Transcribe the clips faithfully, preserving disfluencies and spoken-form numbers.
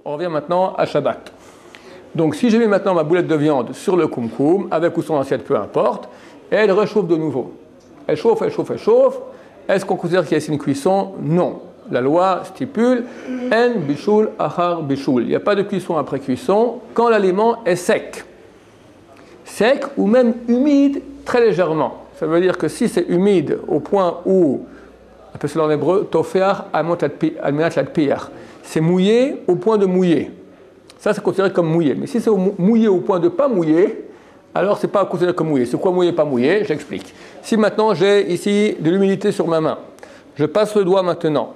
On revient maintenant à Shabbat. Donc si je mets maintenant ma boulette de viande sur le koum-koum, avec ou sans assiette, peu importe, et elle réchauffe de nouveau. Elle chauffe, elle chauffe, elle chauffe. Est-ce qu'on considère qu'il y a ici une cuisson? Non. La loi stipule en bishul achar bishul. Il n'y a pas de cuisson après cuisson quand l'aliment est sec. Sec ou même humide très légèrement. Ça veut dire que si c'est humide au point où, on appelle cela en hébreu, tofeach almenat ladpiach, c'est mouillé au point de mouiller. Ça, c'est considéré comme mouillé. Mais si c'est mouillé au point de pas mouiller, alors ce n'est pas considéré comme mouillé. C'est quoi mouillé, pas mouillé? J'explique. Si maintenant j'ai ici de l'humidité sur ma main, je passe le doigt maintenant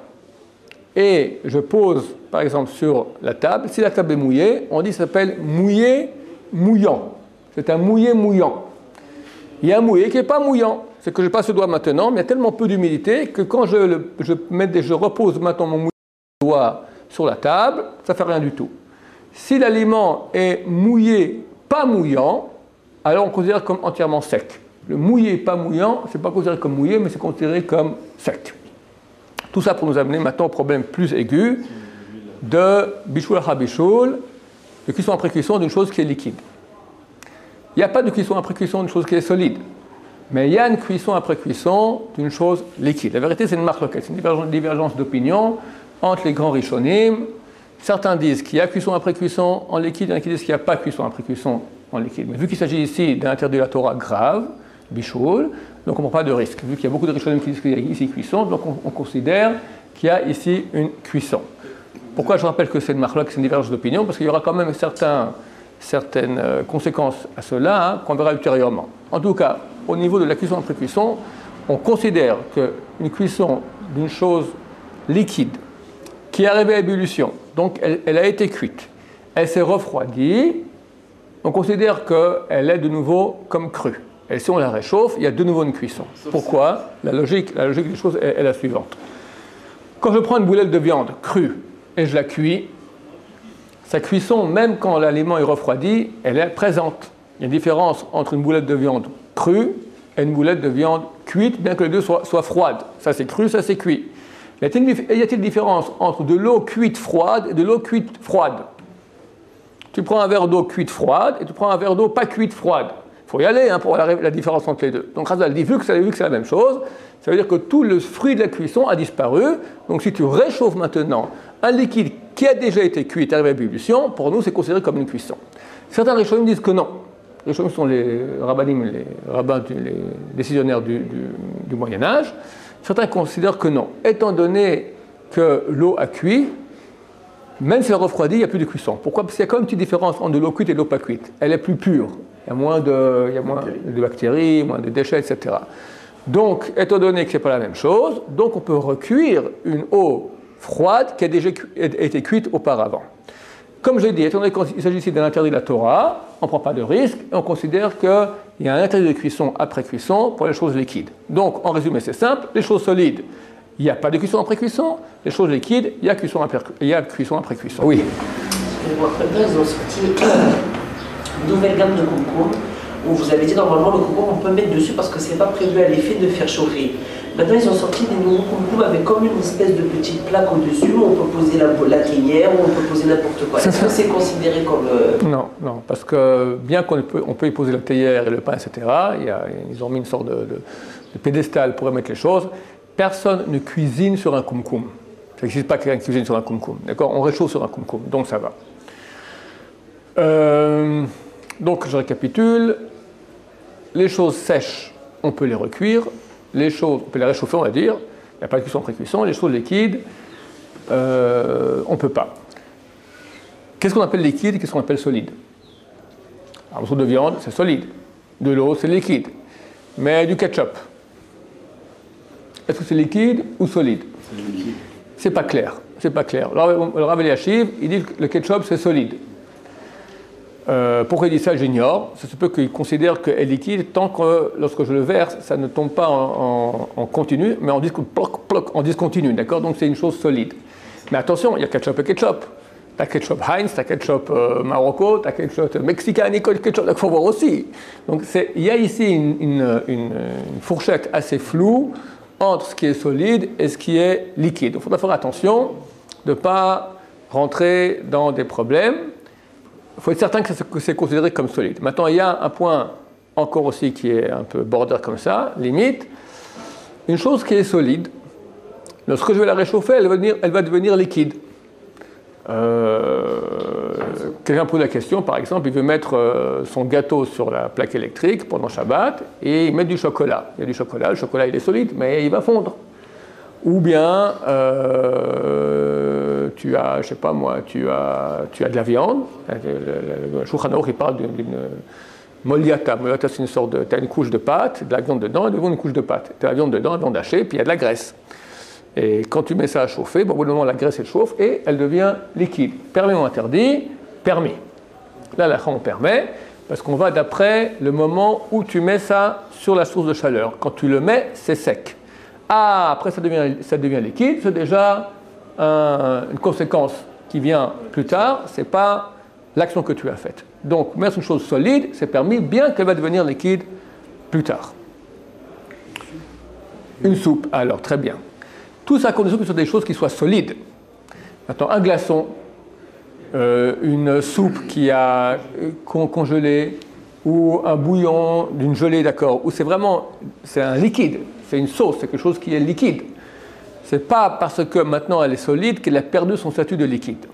et je pose par exemple sur la table. Si la table est mouillée, on dit que ça s'appelle mouillé mouillant. C'est un mouillé mouillant. Il y a un mouillé qui n'est pas mouillant. C'est que je passe le doigt maintenant, mais il y a tellement peu d'humidité que quand je, le, je, mets des, je repose maintenant mon doigt sur la table, ça ne fait rien du tout. Si l'aliment est mouillé, pas mouillant, alors on considère comme entièrement sec. Le mouillé, pas mouillant, ce n'est pas considéré comme mouillé, mais c'est considéré comme sec. Tout ça pour nous amener maintenant au problème plus aigu de bishul ha bishul, de cuisson après cuisson d'une chose qui est liquide. Il n'y a pas de cuisson après cuisson d'une chose qui est solide, mais il y a une cuisson après cuisson d'une chose liquide. La vérité, c'est une marloquette, c'est une divergence d'opinion entre les grands rishonim. Certains disent qu'il y a cuisson après cuisson en liquide, il y en a qui disent qu'il n'y a pas cuisson après cuisson en liquide. Mais vu qu'il s'agit ici d'un interdit de la Torah grave, bishul, donc on ne prend pas de risque. Vu qu'il y a beaucoup de rishonim qui disent qu'il y a ici cuisson, donc on, on considère qu'il y a ici une cuisson. Pourquoi je rappelle que c'est une marloquette, c'est une divergence d'opinion? Parce qu'il y aura quand même certains, certaines euh, conséquences à cela hein, qu'on verra ultérieurement. En tout cas, au niveau de la cuisson après cuisson, on considère qu'une cuisson d'une chose liquide qui est arrivée à ébullition, donc elle, elle a été cuite, elle s'est refroidie, on considère qu'elle est de nouveau comme crue. Et si on la réchauffe, il y a de nouveau une cuisson. Pourquoi? La logique, la logique des choses est, est la suivante. Quand je prends une boulette de viande crue et je la cuis, sa cuisson, même quand l'aliment est refroidi, elle est présente. Il y a une différence entre une boulette de viande crue et une boulette de viande cuite, bien que les deux soient, soient froides. Ça c'est cru, ça c'est cuit. Y a-t-il une différence entre de l'eau cuite froide et de l'eau cuite froide? Tu prends un verre d'eau cuite froide et tu prends un verre d'eau pas cuite froide. Il faut y aller hein, pour voir la, la différence entre les deux. Donc Razal dit, vu que c'est la même chose, ça veut dire que tout le fruit de la cuisson a disparu. Donc si tu réchauffes maintenant un liquide qui a déjà été cuit et arrivé à ébullition, pour nous c'est considéré comme une cuisson. Certains rishonim disent que non. Les rishonim sont les rabbanim, les rabbins, les décisionnaires du, du, du Moyen-Âge. Certains considèrent que non. Étant donné que l'eau a cuit, même si elle refroidit, il n'y a plus de cuisson. Pourquoi? Parce qu'il y a quand même une petite différence entre de l'eau cuite et de l'eau pas cuite. Elle est plus pure. Il y a moins de, il y a moins de bactéries, moins de déchets, et cetera. Donc, étant donné que ce n'est pas la même chose, donc on peut recuire une eau froide qui a déjà été cuite auparavant. Comme je l'ai dit, étant donné qu'il s'agit ici d'un interdit de la Torah, on ne prend pas de risque et on considère qu'il y a un interdit de cuisson après cuisson pour les choses liquides. Donc, en résumé, c'est simple. Les choses solides, il n'y a pas de cuisson après cuisson. Les choses liquides, il y a cuisson après, il y a cuisson, après cuisson. Oui. Ils ont sorti une nouvelle gamme de concours où vous avez dit normalement le concours on peut mettre dessus parce que c'est pas prévu à l'effet de faire chauffer. Maintenant ils ont sorti des nouveaux concours avec comme une espèce de petite plaque au-dessus où on peut poser la, la théière, où on peut poser n'importe quoi. Est-ce que c'est considéré comme... Euh... Non, non, parce que bien qu'on peut, on peut y poser la théière et le pain, et cetera, il y a, ils ont mis une sorte de, de, de pédestal pour y mettre les choses. Personne ne cuisine sur un koum-koum. Ça n'existe pas quelqu'un qui cuisine sur un koum-koum. D'accord? On réchauffe sur un koum-koum, donc ça va. Euh, donc je récapitule. Les choses sèches, on peut les recuire. Les choses, on peut les réchauffer, on va dire. Il n'y a pas de cuisson après cuisson. Les choses liquides, euh, on ne peut pas. Qu'est-ce qu'on appelle liquide et qu'est-ce qu'on appelle solide? Un morceau de viande, c'est solide. De l'eau, c'est liquide. Mais du ketchup, est-ce que c'est liquide ou solide? C'est liquide. C'est pas clair. C'est pas clair. Le Rav Eliashiv, il dit que le ketchup, c'est solide. Euh, pourquoi il dit ça, j'ignore. Ça se peut qu'il considère qu'elle est liquide tant que lorsque je le verse, ça ne tombe pas en, en, en continu, mais en, disco, ploc, ploc, en discontinu, d'accord? Donc c'est une chose solide. Mais attention, il y a ketchup et ketchup. T'as ketchup Heinz, t'as ketchup euh, Marocco, t'as ketchup mexicain, ketchup, il faut voir aussi. Donc il y a ici une, une, une, une fourchette assez floue entre ce qui est solide et ce qui est liquide. Il faudra faire attention de ne pas rentrer dans des problèmes. Il faut être certain que c'est considéré comme solide. Maintenant, il y a un point encore aussi qui est un peu border comme ça, limite. Une chose qui est solide, lorsque je vais la réchauffer, elle va devenir, elle va devenir liquide. Euh, quelqu'un pose la question, par exemple, il veut mettre euh, son gâteau sur la plaque électrique pendant Shabbat et il met du chocolat. Il y a du chocolat, le chocolat il est solide, mais il va fondre. Ou bien euh, tu as, je sais pas moi, tu as, tu as de la viande. Le Shulchan Aruch il parle d'une moliata. Moliata c'est une sorte de, tu as une couche de pâte, de la viande dedans, et devant une couche de pâte. Tu as la viande dedans, la viande hachée, puis il y a de la graisse. Et quand tu mets ça à chauffer, bon, au bout d'un moment, la graisse elle chauffe et elle devient liquide. Permis ou interdit? Permis. Là, la on permet, parce qu'on va d'après le moment où tu mets ça sur la source de chaleur. Quand tu le mets, c'est sec. Ah, après ça devient, ça devient liquide, c'est déjà un, une conséquence qui vient plus tard, c'est pas l'action que tu as faite. Donc, mettre une chose solide, c'est permis, bien qu'elle va devenir liquide plus tard. Une soupe, alors, très bien. Tout ça à condition que ce soit des choses qui soient solides. Maintenant, un glaçon, euh, une soupe qui a con congelé, ou un bouillon d'une gelée, d'accord, ou c'est vraiment, c'est un liquide, c'est une sauce, c'est quelque chose qui est liquide. C'est pas parce que maintenant elle est solide qu'elle a perdu son statut de liquide.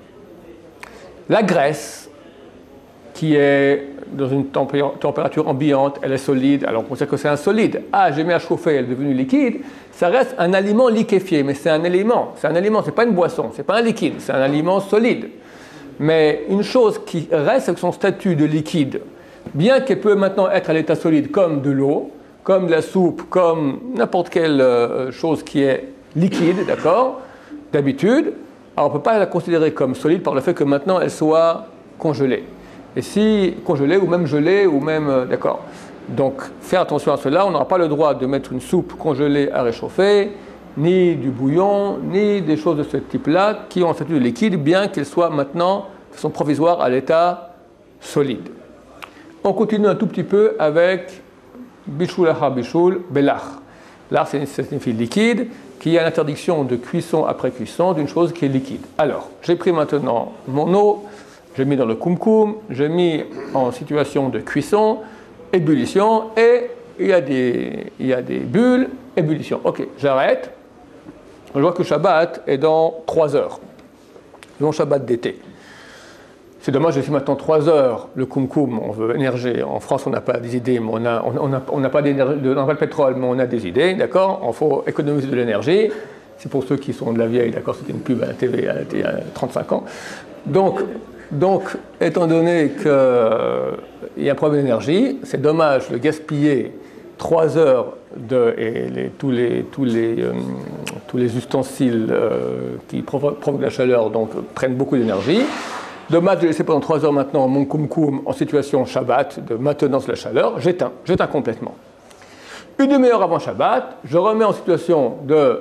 La graisse, qui est dans une température ambiante, elle est solide, alors on considère que c'est un solide. Ah, j'ai mis à chauffer, elle est devenue liquide. Ça reste un aliment liquéfié, mais c'est un aliment. C'est un aliment, c'est pas une boisson, c'est pas un liquide, c'est un aliment solide. Mais une chose qui reste avec son statut de liquide, bien qu'elle peut maintenant être à l'état solide comme de l'eau, comme de la soupe, comme n'importe quelle euh, chose qui est liquide, d'accord, d'habitude, alors on ne peut pas la considérer comme solide par le fait que maintenant elle soit congelée. Et si congelée ou même gelée ou même, euh, d'accord. Donc, faire attention à cela, on n'aura pas le droit de mettre une soupe congelée à réchauffer, ni du bouillon, ni des choses de ce type-là qui ont un statut de liquide, bien qu'elles soient maintenant, de façon provisoire, à l'état solide. On continue un tout petit peu avec Bishul Achar Bishul Belach. Là, ça signifie liquide, qui a l'interdiction de cuisson après cuisson d'une chose qui est liquide. Alors, j'ai pris maintenant mon eau, j'ai mis dans le kumkum, j'ai mis en situation de cuisson, ébullition, et il y a des, il y a des bulles, ébullition. Ok, j'arrête. Je vois que Shabbat est dans trois heures. Long Shabbat d'été. C'est dommage, j'ai fait maintenant trois heures le kumkum, on veut énergie. En France, on n'a pas des idées, mais on n'a on a, on a pas, on pas de pétrole, mais on a des idées, d'accord? Il faut économiser de l'énergie. C'est pour ceux qui sont de la vieille, d'accord? C'était une pub à la T V il y a trente-cinq ans. Donc, donc étant donné qu'il euh, y a un problème d'énergie, c'est dommage de gaspiller trois heures de, et les, tous, les, tous, les, euh, tous les ustensiles euh, qui provoquent, provoquent la chaleur donc, prennent beaucoup d'énergie. Dommage de laisser pendant trois heures maintenant mon kumkum en situation Shabbat de maintenance de la chaleur. J'éteins, j'éteins complètement. Une demi-heure avant Shabbat, je remets en situation de,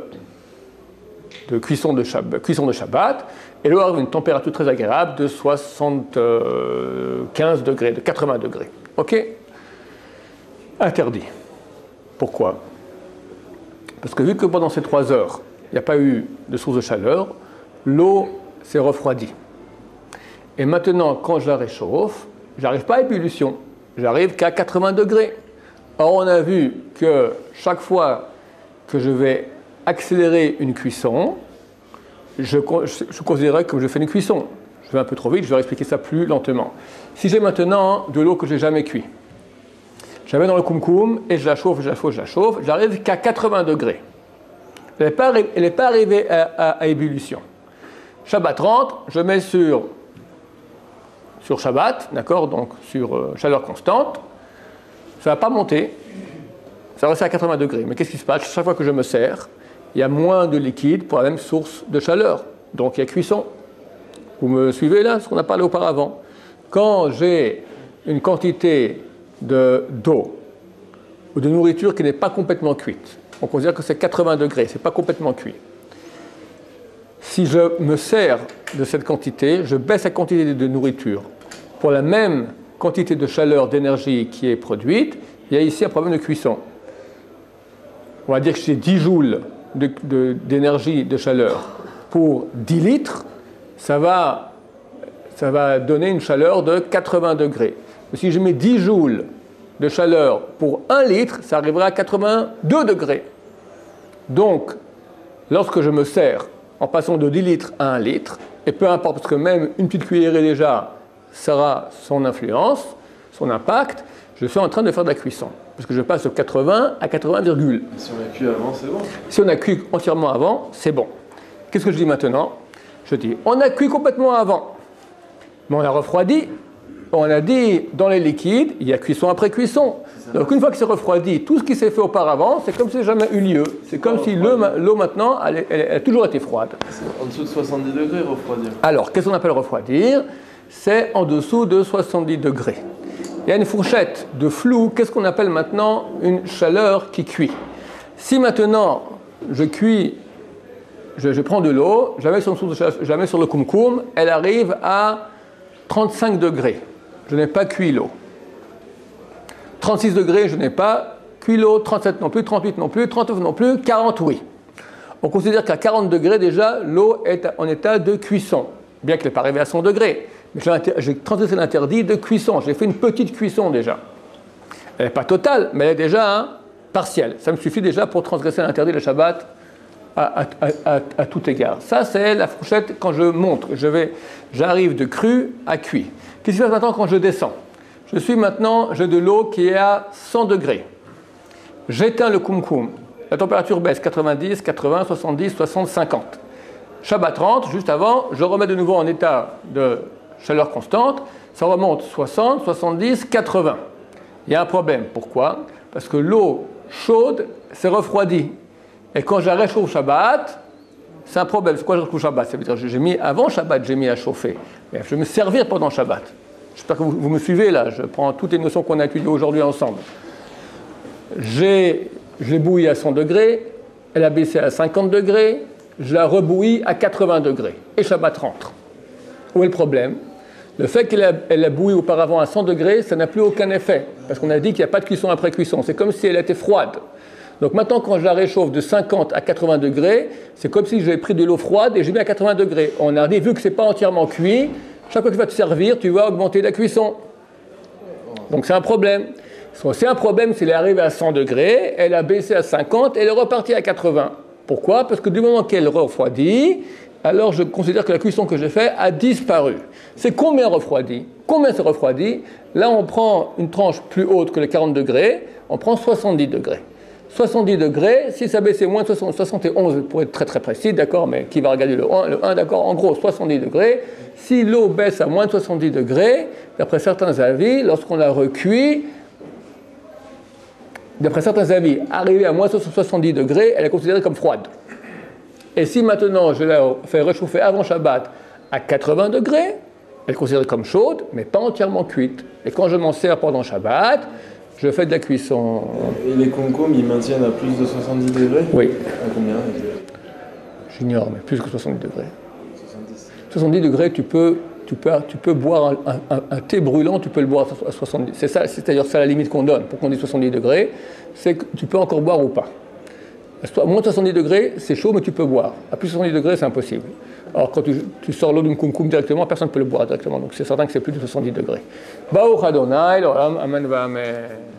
de, cuisson, de Shabbat, cuisson de Shabbat, et là, une température très agréable de soixante-quinze degrés, de quatre-vingts degrés. Ok? Interdit. Pourquoi? Parce que vu que pendant ces trois heures, il n'y a pas eu de source de chaleur, l'eau s'est refroidie. Et maintenant, quand je la réchauffe, je n'arrive pas à ébullition, j'arrive qu'à quatre-vingts degrés. Or, on a vu que chaque fois que je vais accélérer une cuisson, je, je considérerais que je fais une cuisson. Je vais un peu trop vite, je vais expliquer ça plus lentement. Si j'ai maintenant de l'eau que je n'ai jamais cuit, je la mets dans le kumkum et je la chauffe, je la chauffe, je la chauffe, j'arrive qu'à quatre-vingts degrés. Elle n'est pas, pas arrivée à, à, à ébullition. Shabbat rentre, je mets sur... sur Shabbat, d'accord, donc sur euh, chaleur constante, ça ne va pas monter, ça va rester à quatre-vingts degrés. Mais qu'est-ce qui se passe? Chaque fois que je me sers, il y a moins de liquide pour la même source de chaleur. Donc il y a cuisson. Vous me suivez là, ce qu'on a parlé auparavant. Quand j'ai une quantité de, d'eau ou de nourriture qui n'est pas complètement cuite, on considère que c'est quatre-vingts degrés, ce n'est pas complètement cuit. Si je me sers de cette quantité, je baisse la quantité de nourriture. Pour la même quantité de chaleur, d'énergie qui est produite, il y a ici un problème de cuisson. On va dire que j'ai dix joules de, de, d'énergie de chaleur pour dix litres, ça va, ça va donner une chaleur de quatre-vingts degrés. Si je mets dix joules de chaleur pour un litre, ça arrivera à quatre-vingt-deux degrés. Donc, lorsque je me sers en passant de dix litres à un litre, et peu importe, parce que même une petite cuillerée déjà, ça aura son influence, son impact, je suis en train de faire de la cuisson. Parce que je passe de quatre-vingts à quatre-vingts, si on a cuit avant, c'est bon. Si on a cuit entièrement avant, c'est bon. Qu'est-ce que je dis maintenant? Je dis, on a cuit complètement avant, mais on a refroidi. On a dit, dans les liquides, il y a cuisson après cuisson. Donc une fois que c'est refroidi, tout ce qui s'est fait auparavant, c'est comme si ça n'a jamais eu lieu. C'est comme si l'eau maintenant, elle, elle, elle a toujours été froide. En dessous de soixante-dix degrés, refroidir. Alors, qu'est-ce qu'on appelle refroidir? C'est en dessous de soixante-dix degrés. Il y a une fourchette de flou. Qu'est-ce qu'on appelle maintenant une chaleur qui cuit? Si maintenant, je cuis, je, je prends de l'eau, je la mets sur, je la mets sur le kumkum, elle arrive à trente-cinq degrés. Je n'ai pas cuit l'eau. trente-six degrés, je n'ai pas cuit l'eau. trente-sept non plus, trente-huit non plus, trente-neuf non plus, quarante oui. On considère qu'à quarante degrés déjà, l'eau est en état de cuisson, bien qu'elle n'est pas arrivée à cent degrés. Mais j'ai transgressé l'interdit de cuisson. J'ai fait une petite cuisson déjà. Elle n'est pas totale, mais elle est déjà hein, partielle. Ça me suffit déjà pour transgresser l'interdit de Shabbat à, à, à, à tout égard. Ça, c'est la fourchette quand je monte. Je vais, j'arrive de cru à cuit. Qu'est-ce qui se passe maintenant quand je descends? Je suis maintenant, j'ai de l'eau qui est à cent degrés. J'éteins le kumkum. La température baisse quatre-vingt-dix, quatre-vingts, soixante-dix, soixante, cinquante. Shabbat rentre, juste avant, je remets de nouveau en état de chaleur constante. Ça remonte soixante, soixante-dix, quatre-vingts. Il y a un problème. Pourquoi? Parce que l'eau chaude s'est refroidie. Et quand je la réchauffe Shabbat, c'est un problème. C'est quoi je réchauffe Shabbat? Ça veut dire que j'ai mis avant Shabbat, j'ai mis à chauffer. Mais je vais me servir pendant Shabbat. J'espère que vous, vous me suivez là. Je prends toutes les notions qu'on a étudiées aujourd'hui ensemble. J'ai, je l'ai bouillie à cent degrés, elle a baissé à cinquante degrés, je la rebouillie à quatre-vingts degrés. Et Shabbat rentre. Où est le problème? Le fait qu'elle a, elle a bouilli auparavant à cent degrés, ça n'a plus aucun effet. Parce qu'on a dit qu'il n'y a pas de cuisson après cuisson. C'est comme si elle était froide. Donc maintenant, quand je la réchauffe de cinquante à quatre-vingts degrés, c'est comme si j'avais pris de l'eau froide et j'ai mis à quatre-vingts degrés. On a dit, vu que ce n'est pas entièrement cuit, chaque fois que tu vas te servir, tu vas augmenter la cuisson. Donc c'est un problème. C'est un problème s'il est arrivé à cent degrés, elle a baissé à cinquante et elle est repartie à quatre-vingts. Pourquoi? Parce que du moment qu'elle refroidit, alors je considère que la cuisson que j'ai faite a disparu. C'est combien refroidi? Combien c'est refroidi? Là, on prend une tranche plus haute que les quarante degrés, on prend soixante-dix degrés. soixante-dix degrés, si ça baissait moins de soixante, soixante et onze pour être très très précis, d'accord, mais qui va regarder le un, le un, d'accord, en gros soixante-dix degrés. Si l'eau baisse à moins de soixante-dix degrés, d'après certains avis, lorsqu'on la recuit, d'après certains avis, arrivée à moins de soixante-dix degrés, elle est considérée comme froide. Et si maintenant je la fais réchauffer avant Shabbat à quatre-vingts degrés, elle est considérée comme chaude, mais pas entièrement cuite. Et quand je m'en sers pendant Shabbat, je fais de la cuisson. Et les kumkum, ils maintiennent à plus de soixante-dix degrés? Oui. À combien? J'ignore, mais plus que soixante-dix degrés. soixante-dix. soixante-dix degrés, tu peux, tu peux, tu peux boire un, un, un thé brûlant, tu peux le boire à soixante-dix. C'est ça, c'est-à-dire ça la limite qu'on donne pour qu'on dise soixante-dix degrés, c'est que tu peux encore boire ou pas. À moins de soixante-dix degrés, c'est chaud, mais tu peux boire. À plus de soixante-dix degrés, c'est impossible. Alors, quand tu, tu sors l'eau d'une kumkum directement, personne ne peut le boire directement. Donc, c'est certain que c'est plus de soixante-dix degrés. Baruch Adonai, l'olam, amen va amen.